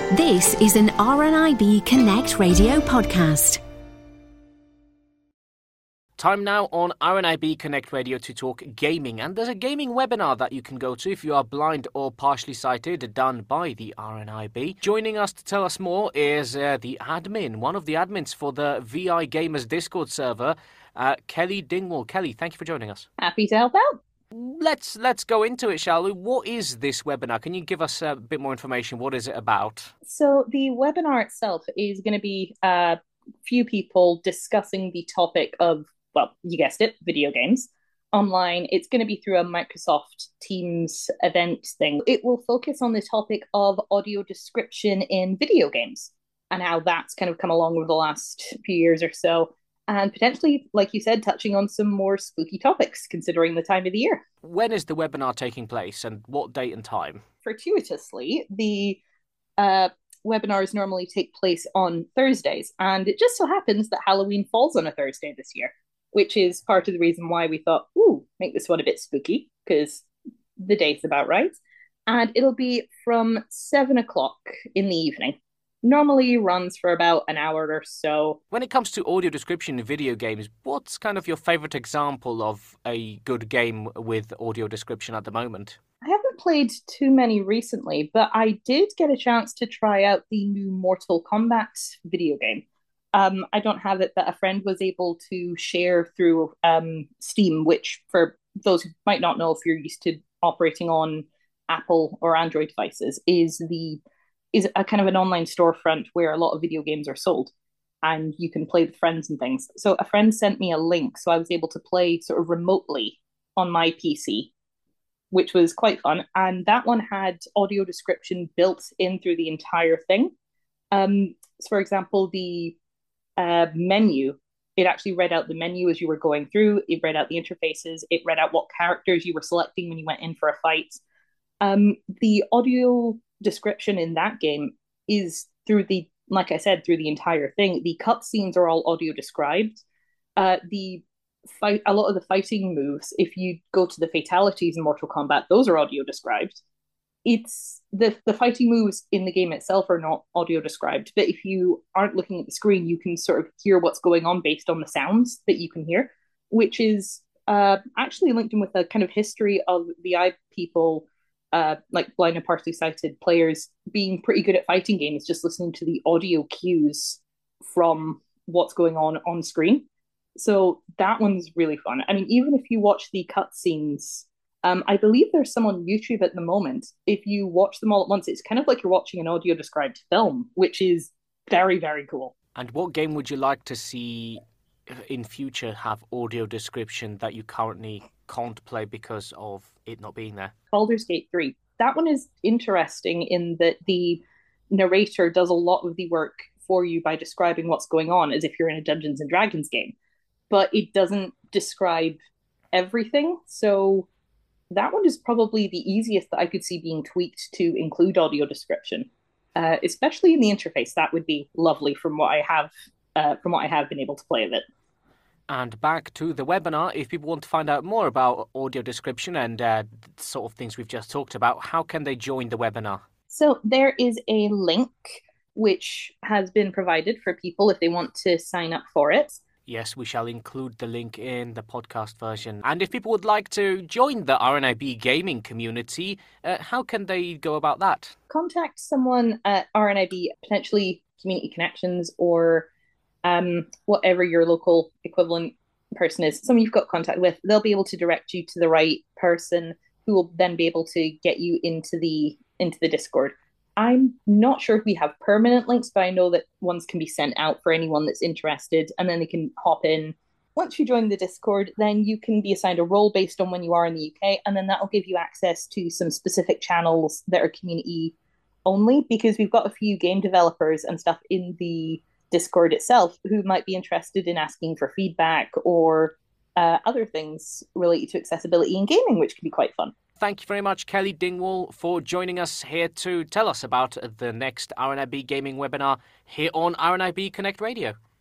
This is an RNIB Connect radio podcast. Time now on RNIB Connect Radio to talk gaming, and there's a gaming webinar that you can go to if you are blind or partially sighted, done by the RNIB. Joining us to tell us more is the admin, one of the admins for the VI Gamers Discord server, Kelly Dingwall. Kelly, thank you for joining us. Happy to help out. Let's go into it, shall we? What is this webinar? Can you give us a bit more information? What is it about? So the webinar itself is going to be a few people discussing the topic of, well, you guessed it, video games online. It's going to be through a Microsoft Teams event thing. It will focus on the topic of audio description in video games and how that's kind of come along over the last few years or so. And potentially, like you said, touching on some more spooky topics, considering the time of the year. When is the webinar taking place and what date and time? Fortuitously, the webinars normally take place on Thursdays. And it just so happens that Halloween falls on a Thursday this year, which is part of the reason why we thought, make this one a bit spooky, because the date's about right. And it'll be from 7 o'clock in the evening. Normally runs for about an hour or so. When it comes to audio description in video games, what's kind of your favourite example of a good game with audio description at the moment? I haven't played too many recently, but I did get a chance to try out the new Mortal Kombat video game. I don't have it, but a friend was able to share through Steam, which for those who might not know, if you're used to operating on Apple or Android devices, is a kind of an online storefront where a lot of video games are sold and you can play with friends and things. So a friend sent me a link, so I was able to play sort of remotely on my PC, which was quite fun. And that one had audio description built in through the entire thing. So for example, the menu, it actually read out the menu as you were going through. It read out the interfaces. It read out what characters you were selecting when you went in for a fight. The audio description in that game is through like I said, through the entire thing. The cutscenes are all audio described. A lot of the fighting moves, if you go to the fatalities in Mortal Kombat, those are audio described. It's the fighting moves in the game itself are not audio described, but if you aren't looking at the screen, you can sort of hear what's going on based on the sounds that you can hear, which is actually linked in with a kind of history of VI people, like blind and partially sighted players being pretty good at fighting games, just listening to the audio cues from what's going on screen. So that one's really fun. I mean, even if you watch the cutscenes, I believe there's some on YouTube at the moment. If you watch them all at once, it's kind of like you're watching an audio described film, which is very, very cool. And what game would you like to see in future have audio description that you currently can't play because of it not being there? Baldur's Gate 3. That one is interesting in that the narrator does a lot of the work for you by describing what's going on as if you're in a Dungeons and Dragons game, but it doesn't describe everything. So that one is probably the easiest that I could see being tweaked to include audio description, especially in the interface. That would be lovely from what I have been able to play of it. And back to the webinar, if people want to find out more about audio description and sort of things we've just talked about, how can they join the webinar? So there is a link which has been provided for people if they want to sign up for it. Yes, we shall include the link in the podcast version. And if people would like to join the RNIB gaming community, how can they go about that? Contact someone at RNIB, potentially Community Connections or whatever your local equivalent person is, someone you've got contact with. They'll be able to direct you to the right person who will then be able to get you into the Discord. I'm not sure if we have permanent links, but I know that ones can be sent out for anyone that's interested, and then they can hop in. Once you join the Discord, then you can be assigned a role based on when you are in the UK, and then that will give you access to some specific channels that are community only, because we've got a few game developers and stuff in the Discord itself who might be interested in asking for feedback or other things related to accessibility in gaming, which can be quite fun. Thank you very much, Kelly Dingwall, for joining us here to tell us about the next RNIB Gaming webinar here on RNIB Connect Radio.